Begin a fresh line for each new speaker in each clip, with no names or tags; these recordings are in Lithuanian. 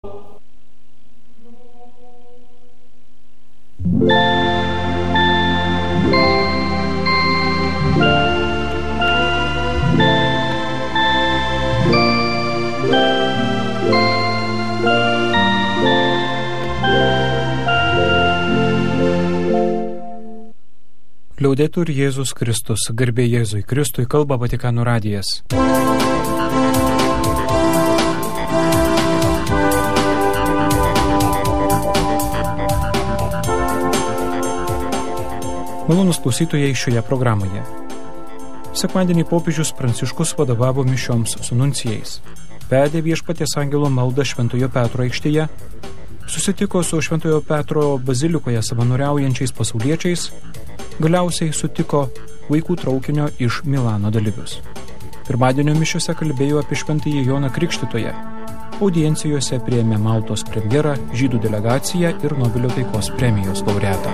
Liaudetur Jėzus Kristus, garbė Jėzui Kristui, kalba Vatikano radijas. Malonūs klausytojai šioje programoje. Sekmadienį popiežius Pranciškus vadovavo mišioms su nuncijais, vedė Viešpaties angelo maldą Šventojo Petro aikštėje, susitiko su Šventojo Petro bazilikoje savanoriaujančiais pasauliečiais, galiausiai sutiko vaikų traukinio iš Milano dalyvius. Pirmadienio mišiose kalbėjo apie Šventąjį Joną Krikštytoją. Audiencijose priėmė Maltos premjerą, žydų delegaciją ir Nobelio taikos premijos laureatą.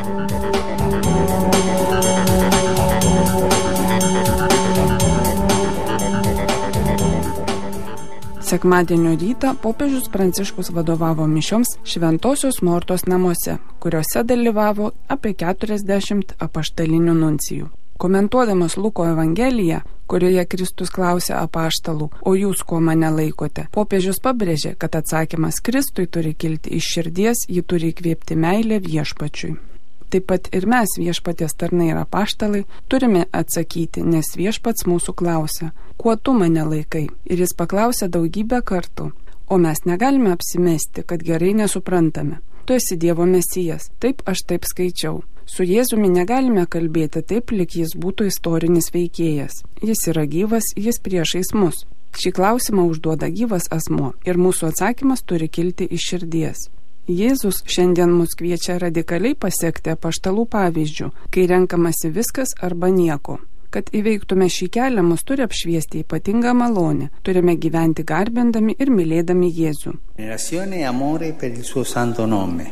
Sekmadienio rytą popiežius Pranciškus vadovavo mišioms Šventosios Mortos namuose, kuriuose dalyvavo apie 40 apaštalinių nuncijų. Komentuodamas Luko Evangeliją, kurioje Kristus klausė apaštalų, o jūs kuo mane laikote, popiežius pabrėžė, kad atsakymas Kristui turi kilti iš širdies, jį turi įkvėpti meilę Viešpačiui. Taip pat ir mes, Viešpaties tarnai ir apaštalai, turime atsakyti, nes Viešpats mūsų klausia, kuo tu mane laikai? Ir jis paklausė daugybę kartų, o mes negalime apsimesti, kad gerai nesuprantame. Tu esi Dievo Mesijas, taip aš taip skaičiau. Su Jėzumi negalime kalbėti taip, lyg jis būtų istorinis veikėjas. Jis yra gyvas, jis priešais mus. Šį klausimą užduoda gyvas asmuo ir mūsų atsakymas turi kilti iš širdies. Jėzus šiandien mus kviečia radikaliai pasiekti apaštalų pavyzdžių, kai renkamasi viskas arba nieko. Kad įveiktume šį kelią, mus turi apšviesti ypatingą malonę. Turime gyventi garbindami ir mylėdami Jėzų.
Venerazione e amore per il suo santo nome.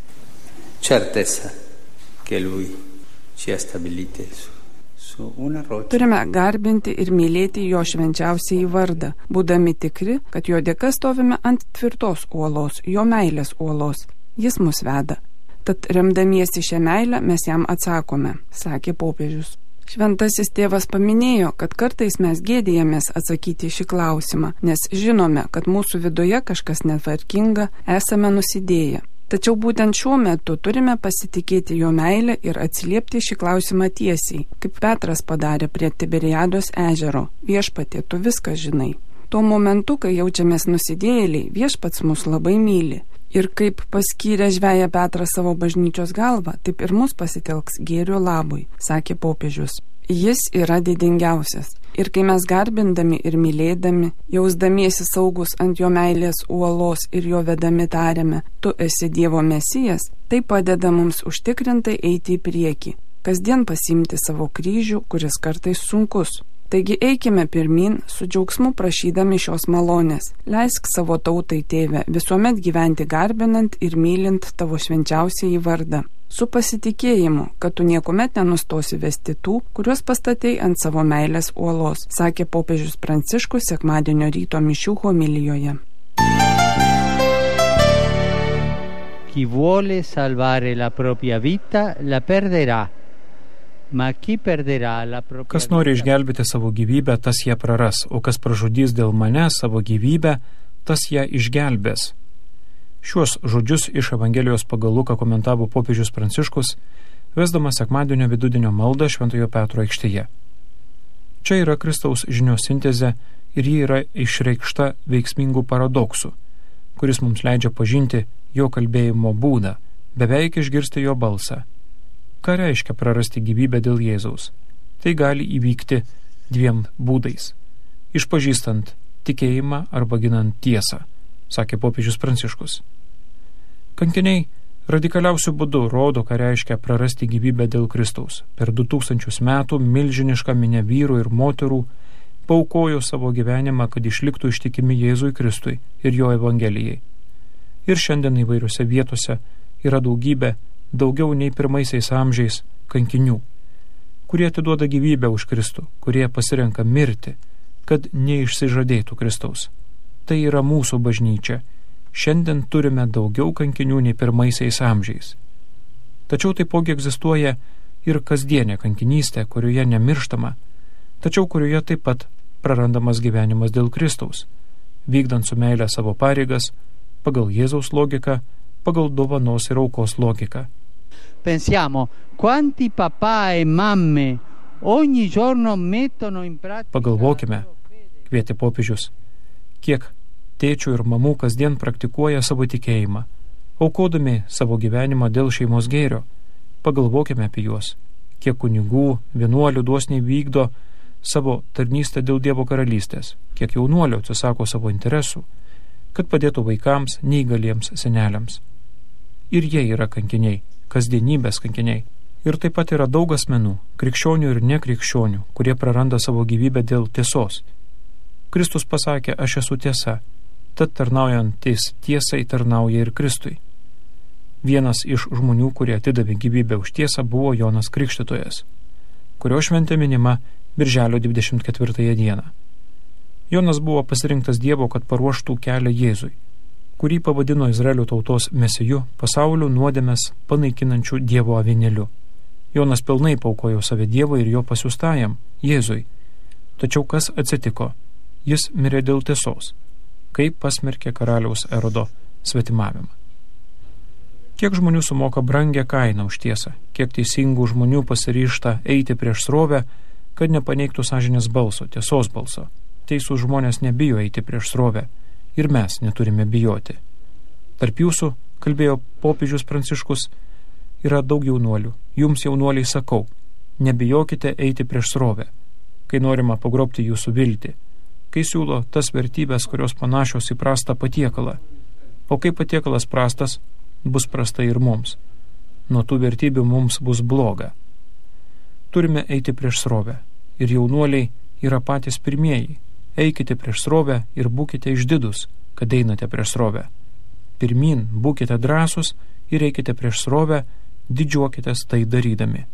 Certezza che lui ci ha stabilite su una roccia.
Turime garbinti ir mylėti jo švenčiausiąjį vardą, būdami tikri, kad jo dėka stovime ant tvirtos uolos, jo meilės uolos. Jis mus veda. Tad remdamiesi šią meilę mes jam atsakome, sakė popiežius. Šventasis tėvas paminėjo, kad kartais mes gėdijamės atsakyti šį klausimą, nes žinome, kad mūsų viduje kažkas netvarkinga, esame nusidėję. Tačiau būtent šiuo metu turime pasitikėti jo meilę ir atsiliepti šį klausimą tiesiai, kaip Petras padarė prie Tiberiados ežero. Viešpatie, tu viską žinai. Tuo momentu, kai jaučiamės nusidėjėliai, Viešpats mus labai myli. Ir kaip paskyrė žveją Petrą savo bažnyčios galvą, taip ir mus pasitelks gėrio labui, sakė popiežius. Jis yra didingiausias. Ir kai mes garbindami ir mylėdami, jausdamiesi saugus ant jo meilės uolos ir jo vedami tariame, tu esi Dievo Mesijas, tai padeda mums užtikrintai eiti į priekį, kasdien pasiimti savo kryžių, kuris kartais sunkus. Taigi eikime pirmin, su džiaugsmu prašydami šios malonės. Leisk savo tautai, Tėve, visuomet gyventi garbinant ir mylint tavo švenčiausiąjį vardą. Su pasitikėjimu, kad tu niekuomet nenustosi vesti tų, kuriuos pastatei ant savo meilės uolos, sakė popiežius Pranciškus sekmadienio ryto mišių homilijoje.
Chi vuole salvare la propria vita la perderà.
Kas nori išgelbėti savo gyvybę, tas ją praras, o kas pražudys dėl mane savo gyvybę, tas ją išgelbės. Šiuos žodžius iš Evangelijos pagal Luką komentavo popiežius Pranciškus, vesdamas sekmadienio vidudienio maldą Šventojo Petro aikštėje. Čia yra Kristaus žinios sintezė ir ji yra išreikšta veiksmingų paradoksų, kuris mums leidžia pažinti jo kalbėjimo būdą, beveik išgirsti jo balsą. Ką reiškia prarasti gyvybę dėl Jėzaus? Tai gali įvykti dviem būdais. Išpažįstant tikėjimą arba ginant tiesą, sakė popiežius Pranciškus. Kankiniai radikaliausių būdų rodo, ką reiškia prarasti gyvybę dėl Kristaus. Per 2000 metų milžiniška minia vyrų ir moterų paaukojo savo gyvenimą, kad išliktų ištikimi Jėzui Kristui ir jo Evangelijai. Ir šiandien įvairiose vietose yra daugybė, daugiau nei pirmaisiais amžiais kankinių, kurie atiduoda gyvybę už Kristų, kurie pasirenka mirti, kad neišsižadėtų Kristaus. Tai yra mūsų bažnyčia šiandien turime daugiau kankinių nei pirmaisiais amžiais. Tačiau taipogi egzistuoja ir kasdienė kankinystė, kurioje nemirštama, tačiau kurioje taip pat prarandamas gyvenimas dėl Kristaus, vykdant su meile savo pareigas, pagal Jėzaus logiką, pagal dovanos ir aukos logiką.
Pensiamo, quanti papà e mamme ogni giorno mettono in pratica.
Pagalvokime, kvietė popiežius, kiek tėčių ir mamų kasdien praktikuoja savo tikėjimą, aukodami savo gyvenimą dėl šeimos gėrio. Pagalvokime apie juos, kiek kunigų, vienuolių dosniai vykdo savo tarnystę dėl Dievo karalystės, kiek jaunuolių atsisako savo interesų, kad padėtų vaikams, neįgaliems seneliams. Ir jie yra kankiniai, kasdienybės kankiniai. Ir taip pat yra daug asmenų, krikščionių ir nekrikščionių, kurie praranda savo gyvybę dėl tiesos. Kristus pasakė, aš esu tiesa, tad tarnaujantis tiesai tarnauja ir Kristui. Vienas iš žmonių, kurie atidavė gyvybę už tiesą, buvo Jonas Krikštytojas, kurio šventė minima Birželio 24 dieną. Jonas buvo pasirinktas Dievo, kad paruoštų kelią Jėzui, kurį pavadino Izraelio tautos mesiju, pasaulio nuodėmes panaikinančių Dievo avinėliu. Jonas pilnai paaukojo save Dievui ir jo pasiųstajam, Jėzui. Tačiau kas atsitiko? Jis mirė dėl tiesos, kaip pasmerkė karaliaus Erodo svetimavimą. Kiek žmonių sumoka brangę kainą už tiesą, kiek teisingų žmonių pasiryžta eiti prieš srovę, kad nepaneigtų sąžinės balso, tiesos balso. Teisūs žmonės nebijo eiti prieš srovę ir mes neturime bijoti. Tarp jūsų, kalbėjo popiežius Pranciškus, yra daug jaunuolių. Jums, jaunuoliai, sakau, nebijokite eiti prieš srovę, kai norima pagrobti jūsų viltį, kai siūlo tas vertybės, kurios panašios į prastą patiekalą. O kai patiekalas prastas, bus prastai ir mums. Nuo tų vertybių mums bus bloga. Turime eiti prieš srovę. Ir jaunuoliai yra patys pirmieji. Eikite prieš srovę ir būkite išdidus, kad einate prieš srovę. Pirmin, būkite drąsus ir eikite prieš srovę, didžiuokitės tai darydami.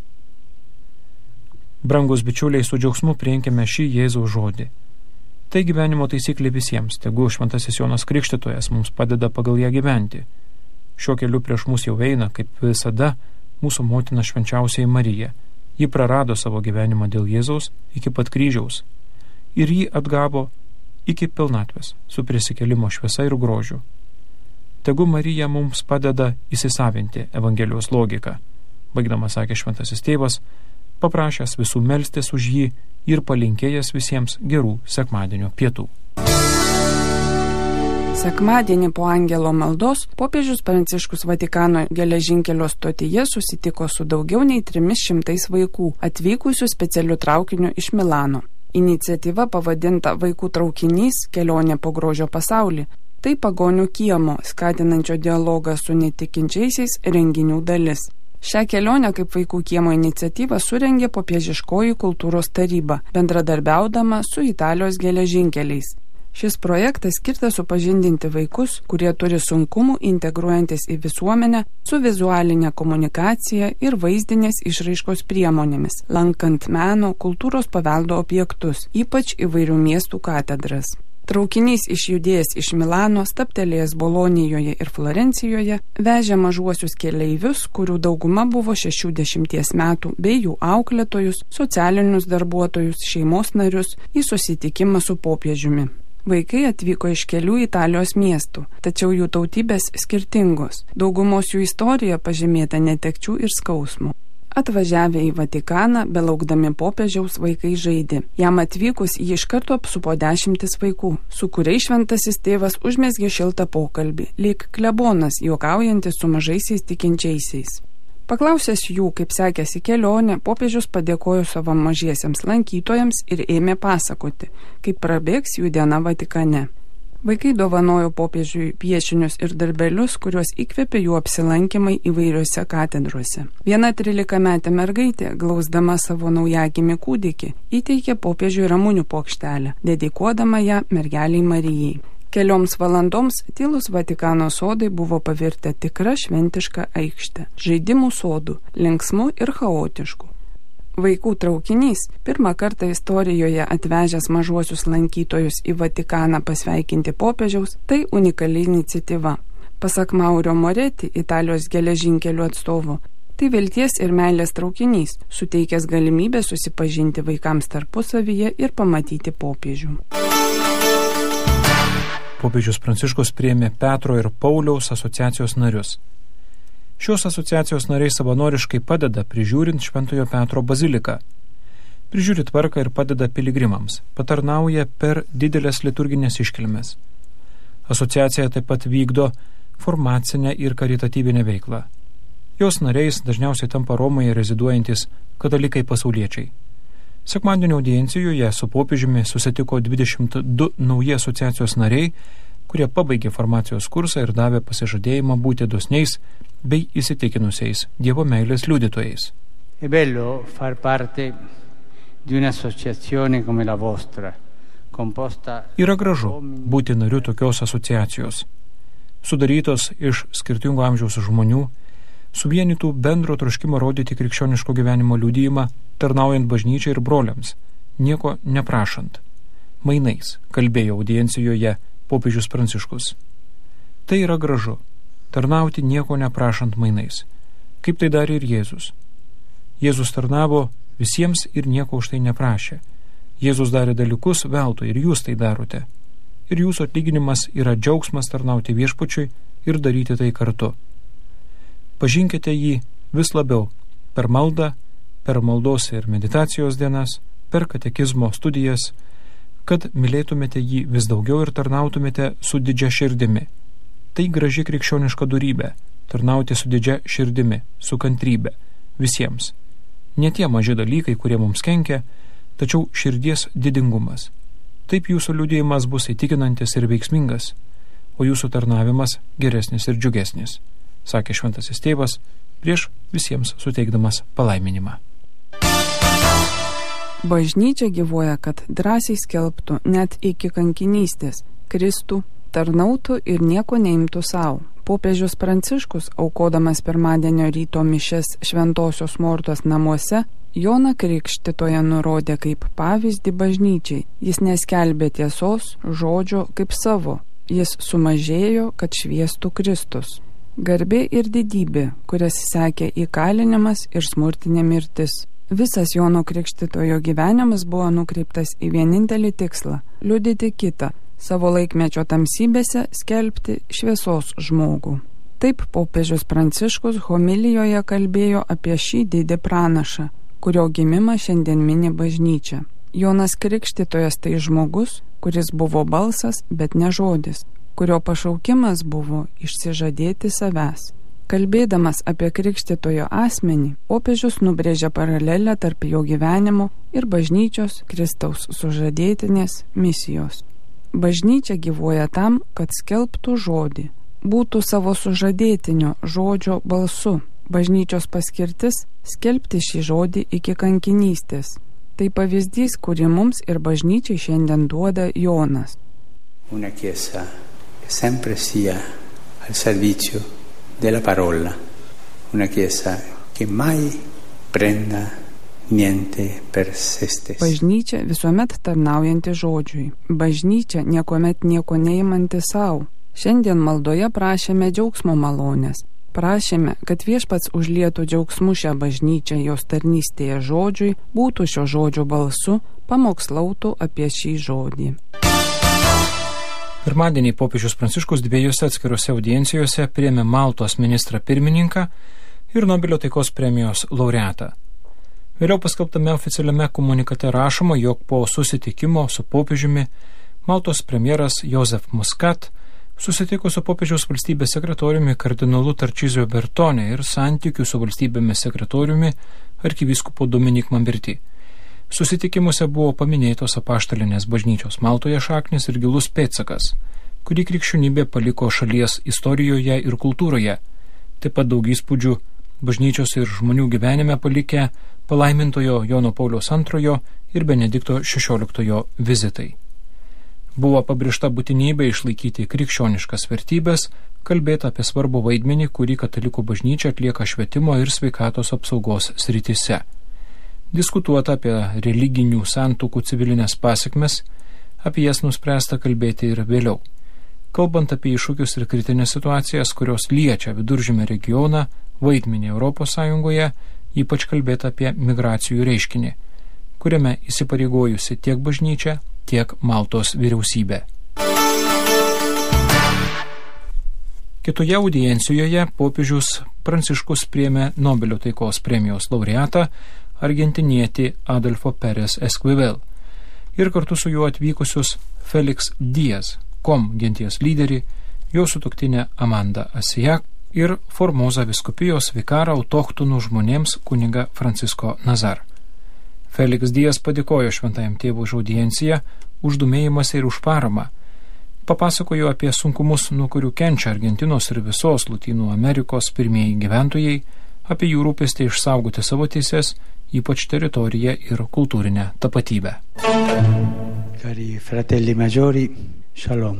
Brangus bičiuliai, su džiaugsmu priimkime šį Jėzaus žodį. Tai gyvenimo taisyklė visiems, tegu šventasis Jonas Krikštytojas mums padeda pagal ją gyventi. Šiuo keliu prieš mus jau eina, kaip visada, mūsų motina švenčiausioji Marija. Ji prarado savo gyvenimą dėl Jėzaus iki pat kryžiaus ir jį atgavo iki pilnatvės su prisikėlimo šviesa ir grožiu. Tegu Marija mums padeda įsisavinti Evangelijos logiką. Baigdamas sakė šventasis tėvas, paprašęs visų melstis už jį ir palinkėjęs visiems gerų sekmadienio pietų.
Sekmadienį po angelo maldos popiežius Pranciškus Vatikano geležinkelio stotyje susitiko su daugiau nei 300 vaikų, atvykusių specialiu traukiniu iš Milano. Iniciatyva pavadinta Vaikų traukinys – kelionė po grožio pasaulį. Tai pagonių kiemo, skatinančio dialogą su netikinčiaisiais renginių dalis. Šią kelionę kaip Vaikų kiemo iniciatyvą surengė popiežiškoji kultūros taryba, bendradarbiaudama su Italijos geležinkeliais. Šis projektas skirtas supažindinti vaikus, kurie turi sunkumų integruojantis į visuomenę su vizualinė komunikacija ir vaizdinės išraiškos priemonėmis, lankant meno, kultūros paveldo objektus, ypač įvairių miestų katedras. Traukinys išjudėjęs iš Milano, stabtelėjęs Bolonijoje ir Florencijoje, vežė mažuosius keleivius, kurių dauguma buvo 60 metų, bei jų auklėtojus, socialinius darbuotojus, šeimos narius į susitikimą su popiežiumi. Vaikai atvyko iš kelių Italijos miestų, tačiau jų tautybės skirtingos. Daugumos jų istorija pažymėta netekčių ir skausmų. Atvažiavę į Vatikaną, belaukdami popiežiaus, vaikai žaidė. Jam atvykus jį iš karto apsupo 10 vaikų, su kuriais šventasis tėvas užmezgė šiltą pokalbį, lyg klebonas, juokaujantis su mažaisiais tikinčiaisiais. Paklausęs jų, kaip sekėsi kelionė, popiežius padėkojo savo mažiesiems lankytojams ir ėmė pasakoti, kaip prabėgs jų diena Vatikane. Vaikai dovanojo popiežiui piešinius ir darbelius, kuriuos įkvėpė jų apsilankymai įvairiuose katedruose. Viena 13-metė mergaitė, glausdama savo naujagimį kūdikį, įteikė popiežiui ramunių puokštelę, dedikuodama ją mergeliai Marijai. Kelioms valandoms tylus Vatikano sodai buvo pavirtę tikra šventiška aikštė, žaidimų sodų, linksmų ir chaotiškų. Vaikų traukinys, pirmą kartą istorijoje atvežęs mažuosius lankytojus į Vatikaną pasveikinti popiežiaus, tai unikali iniciatyva. Pasak Maurio Moretti, Italijos geležinkelių atstovo, tai vilties ir meilės traukinys, suteikęs galimybę susipažinti vaikams tarpusavyje ir pamatyti popiežių.
Popiežius Pranciškus priėmė Petro ir Pauliaus asociacijos narius. Šios asociacijos nariai savanoriškai padeda prižiūrint Šventojo Petro baziliką. Prižiūri tvarką ir padeda piligrimams, patarnauja per didelės liturginės iškilmes. Asociacija taip pat vykdo formacinę ir karitatyvinę veiklą. Jos nariais dažniausiai tampa Romoje reziduojantis katalikai pasauliečiai. Sekmadienio audiencijoje su popiežiumi susitiko 22 nauji asociacijos nariai, kurie pabaigė formacijos kursą ir davė pasižadėjimą būti dosniais bei įsitikinusiais Dievo meilės liudytojais.
È bello far parte di un'associazione come la vostra, composta.
Yra gražu būti nariu tokios asociacijos, sudarytos iš skirtingų amžiaus žmonių, suvienytų bendro troškimo rodyti krikščioniško gyvenimo liudijimą, tarnaujant bažnyčiai ir broliams, nieko neprašant. Mainais, kalbėjo audiencijoje popiežius Pranciškus. Tai yra gražu, tarnauti nieko neprašant mainais, kaip tai darė ir Jėzus. Jėzus tarnavo visiems ir nieko už tai neprašė. Jėzus darė dalykus veltui ir jūs tai darote. Ir jūsų atlyginimas yra džiaugsmas tarnauti viešpačiui ir daryti tai kartu. Pažinkite jį vis labiau per maldą, per maldos ir meditacijos dienas, per katekizmo studijas, kad mylėtumėte jį vis daugiau ir tarnautumėte su didžia širdimi. Tai graži krikščioniška dorybė – tarnauti su didžia širdimi, su kantrybė, visiems. Ne tie maži dalykai, kurie mums kenkia, tačiau širdies didingumas. Taip jūsų liudijimas bus įtikinantis ir veiksmingas, o jūsų tarnavimas geresnis ir džiugesnis, sakė šventasis tėvas prieš visiems suteikdamas palaiminimą.
Bažnyčia gyvuoja, kad drąsiai skelbtų net iki kankinystės, kristų, tarnautų ir nieko neimtų savo. Popiežius Pranciškus, aukodamas pirmadienio ryto mišes Šventosios Mortos namuose, Joną Krikštytoją nurodė kaip pavyzdį bažnyčiai. Jis neskelbė tiesos, žodžio kaip savo. Jis sumažėjo, kad šviestų Kristus. Garbė ir didybė, kurias sekė įkalinimas ir smurtinė mirtis. Visas Jono Krikštytojo gyvenimas buvo nukreiptas į vienintelį tikslą – liudyti kitą, savo laikmečio tamsybėse skelbti šviesos žmogų. Taip popiežius Pranciškus homilijoje kalbėjo apie šį didį pranašą, kurio gimimą šiandien mini bažnyčia. Jonas Krikštytojas tai žmogus, kuris buvo balsas, bet ne žodis, kurio pašaukimas buvo išsižadėti savęs. Kalbėdamas apie Krikštytojo asmenį, popiežius nubrėžia paralelę tarp jo gyvenimo ir bažnyčios Kristaus sužadėtinės misijos. Bažnyčia gyvuoja tam, kad skelbtų žodį, būtų savo sužadėtinio žodžio balsu. Bažnyčios paskirtis – skelbti šį žodį iki kankinystės. Tai pavyzdys, kurį mums ir bažnyčiai šiandien duoda Jonas.
Una chiesa che sempre sia al servizio della parola, una chiesa che mai prenda niente per se stessa.
Bažnyčia visuomet tarnaujanti žodžiui. Bažnyčia niekuomet nieko neimanti savo. Šiandien maldoje prašėme džiaugsmo malonės. Prašėme, kad viešpats užlietų džiaugsmu šią bažnyčią jos tarnystėje žodžiui, būtų šio žodžio balsu, pamokslautų apie šį žodį.
Pirmadienį popiežius Pranciškus dviejose atskirose audiencijose priėmė Maltos ministrą pirmininką ir Nobelio taikos premijos laureatą. Vėliau paskelbtame oficialiame komunikate rašoma, jog po susitikimo su popiežiumi Maltos premjeras Josef Muscat susitiko su popiežiaus valstybės sekretoriumi kardinolu Tarčizio Bertone ir santykių su valstybėmis sekretoriumi arkivyskupu Dominik Mamberti. Susitikimuose buvo paminėtos apaštalinės bažnyčios Maltoje šaknis ir gilus pėdsakas, kurį krikščionybė paliko šalies istorijoje ir kultūroje, taip pat daug įspūdžių bažnyčios ir žmonių gyvenime palikę palaimintojo Jono Pauliaus II ir Benedikto XVI vizitai. Buvo pabrėžta būtinybė išlaikyti krikščioniškas vertybės, kalbėta apie svarbų vaidmenį, kurį katalikų bažnyčia atlieka švietimo ir sveikatos apsaugos srityse. Diskutuota apie religinių santuokų civilinės pasekmes, apie jas nuspręsta kalbėti ir vėliau. Kalbant apie iššūkius ir kritinės situacijas, kurios liečia Viduržemio regioną, vaidmenį Europos Sąjungoje, ypač kalbėta apie migracijų reiškinį, kuriame įsipareigojusi tiek bažnyčia, tiek Maltos vyriausybė. Kitoje audiencijoje popiežius Pranciškus priėmė Nobelio taikos premijos laureatą argentinietį Adolfo Pérez Esquivel ir kartu su juo atvykusius Felix Diaz, Kom genties lyderį, jo sutuoktinę Amanda Asijak ir Formosa vyskupijos vikarą autochtonų žmonėms kunigą Francisco Nazar. Felix Diaz padėkojo šventajam tėvui už audienciją, už domėjimąsi ir už paramą. Papasakojo apie sunkumus, nuo kurių kenčia Argentinos ir visos Lotynų Amerikos pirmieji gyventojai, apie jų rūpestį išsaugoti savo teises, ypač teritoriją ir kultūrinę tapatybę.
Cari fratelli maggiori, shalom.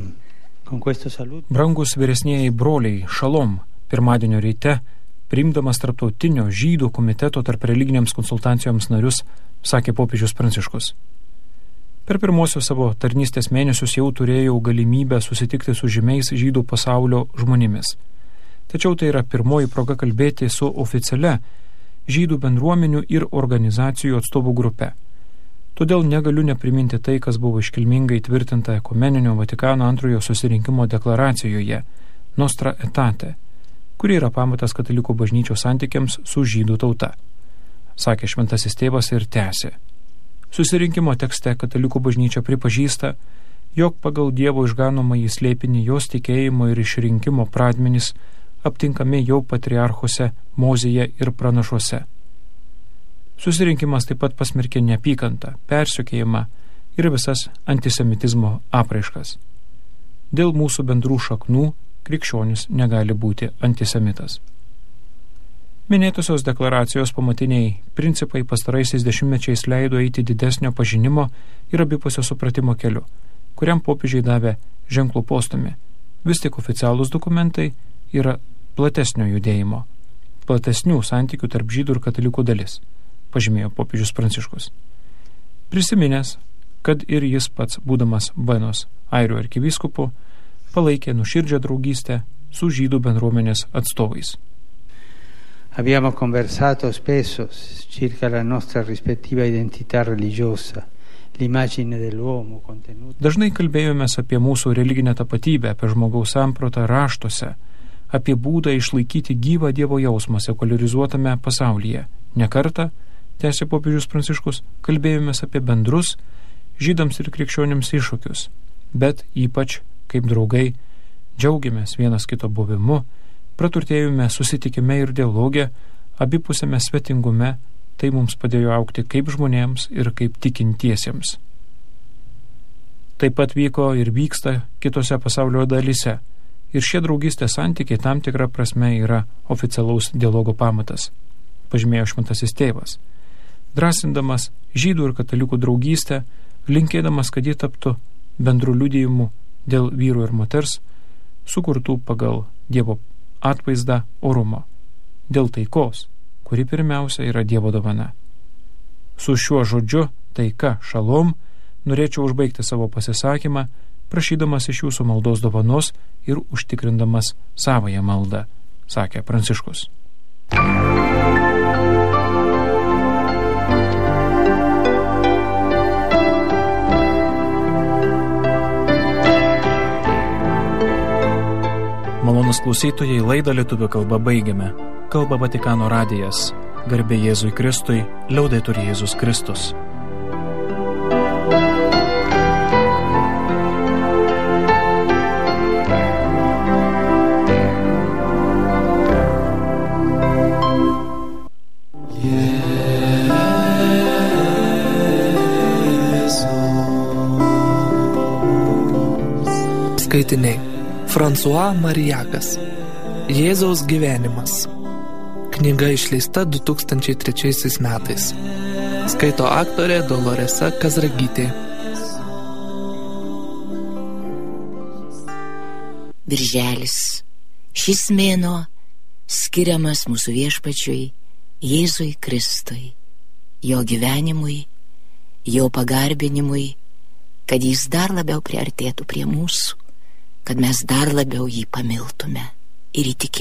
Brangus vyresnieji broliai, šalom, pirmadienio ryte, priimdamas tarptautinio žydų komiteto tarp religinėms konsultacijoms narius, sakė popiežius Pranciškus. Per pirmosius savo tarnystės mėnesius jau turėjau galimybę susitikti su žymiais žydų pasaulio žmonėmis. Tačiau tai yra pirmoji proga kalbėti su oficialia žydų bendruomenių ir organizacijų atstovų grupe. Todėl negaliu nepriminti tai, kas buvo iškilmingai tvirtinta Ekumeninio Vatikano antrojo susirinkimo deklaracijoje Nostra Aetate, kuri yra pamatas katalikų bažnyčios santykiams su žydų tauta, sakė šventasis tėvas ir tęsė. Susirinkimo tekste katalikų bažnyčia pripažįsta, jog pagal Dievo išganomąjį slėpinį jos tikėjimo ir išrinkimo pradmenys aptinkami jau patriarchuose, Mozėje ir pranašuose. Susirinkimas taip pat pasmerkė neapykantą, persekiojimą ir visas antisemitizmo apraiškas. Dėl mūsų bendrų šaknų krikščionis negali būti antisemitas. Minėtosios deklaracijos pamatiniai principai pastaraisiais dešimtmečiais leido eiti didesnio pažinimo ir abipusio supratimo keliu, kuriam popiežiai davė ženklų postūmį. Vis tik oficialūs dokumentai yra platesnio judėjimo, platesnių santykių tarp žydų ir katalikų dalis, pažymėjo popiežius Pranciškus. Prisiminęs, kad ir jis pats, būdamas Buenos Airių arkivyskupu, palaikė nuoširdžią draugystę su žydų bendruomenės atstovais.
Abbiamo conversato spesso circa la nostra rispettiva identità religiosa, l'immagine dell'uomo contenuta.
Dažnai kalbėjomės apie mūsų religinę tapatybę, apie žmogaus sampratą raštuose, apie būdą išlaikyti gyvą Dievo jausmą sekuliarizuotame pasaulyje. Nekartą, tęsė popiežius Pranciškus, kalbėjomės apie bendrus žydams ir krikščionims iššūkius, bet ypač, kaip draugai, džiaugiamės vienas kito buvimu, praturtėjome susitikime ir dialoge, abipusėme svetingume, tai mums padėjo augti kaip žmonėms ir kaip tikintiesiems. Taip pat vyko ir vyksta kitose pasaulio dalyse, ir šie draugystės santykiai tam tikra prasme yra oficialaus dialogo pamatas, pažymėjo šventasis tėvas, drąsindamas žydų ir katalikų draugystę, linkėdamas, kad ji taptų bendrų liudijimų dėl vyro ir moters, sukurtų pagal Dievo atvaizdą orumo, dėl taikos, kuri pirmiausia yra Dievo dovana. Su šiuo žodžiu, taika, šalom, norėčiau užbaigti savo pasisakymą, prašydamas iš jūsų maldos dovanos ir užtikrindamas savąją maldą, sakė Pranciškus. Malonus klausytojai, laidą lietuvių kalba baigiame. Kalba Vatikano radijas. Garbė Jėzui Kristui, liaudetur Jėzus Kristus.
Skaitiniai. François Marijakas. Jėzaus gyvenimas. Knyga išleista 2003 metais. Skaito aktorė Doloresa Kazragytė.
Birželis. Šis mėnuo skiriamas mūsų viešpačiui Jėzui Kristui. jo gyvenimui, jo pagarbinimui, kad jis dar labiau priartėtų prie mūsų, kad mes dar labiau jį pamiltume ir įtikėtume.